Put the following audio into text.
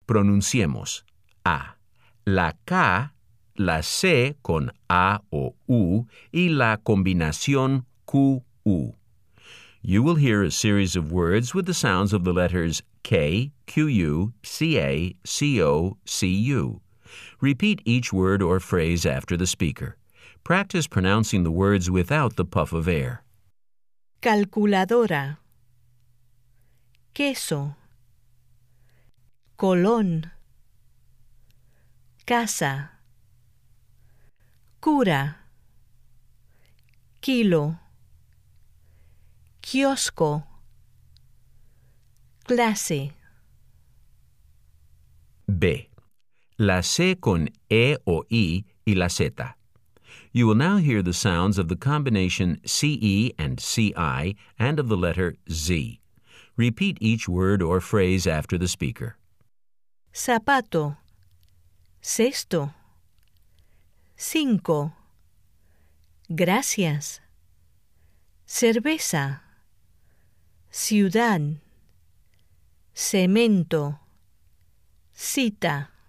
Pronunciemos A. La K, la C con A o U y la combinación QU. You will hear a series of words with the sounds of the letters K, QU, CA, CO, CU. Repeat each word or phrase after the speaker. Practice pronouncing the words without the puff of air. Calculadora, queso, colón, casa, cura, kilo, kiosco, clase. B. La C con E o I y la Z. You will now hear the sounds of the combination CE and CI and of the letter Z. Repeat each word or phrase after the speaker. Zapato, cesto, cinco, gracias, cerveza, ciudad, cemento, cita.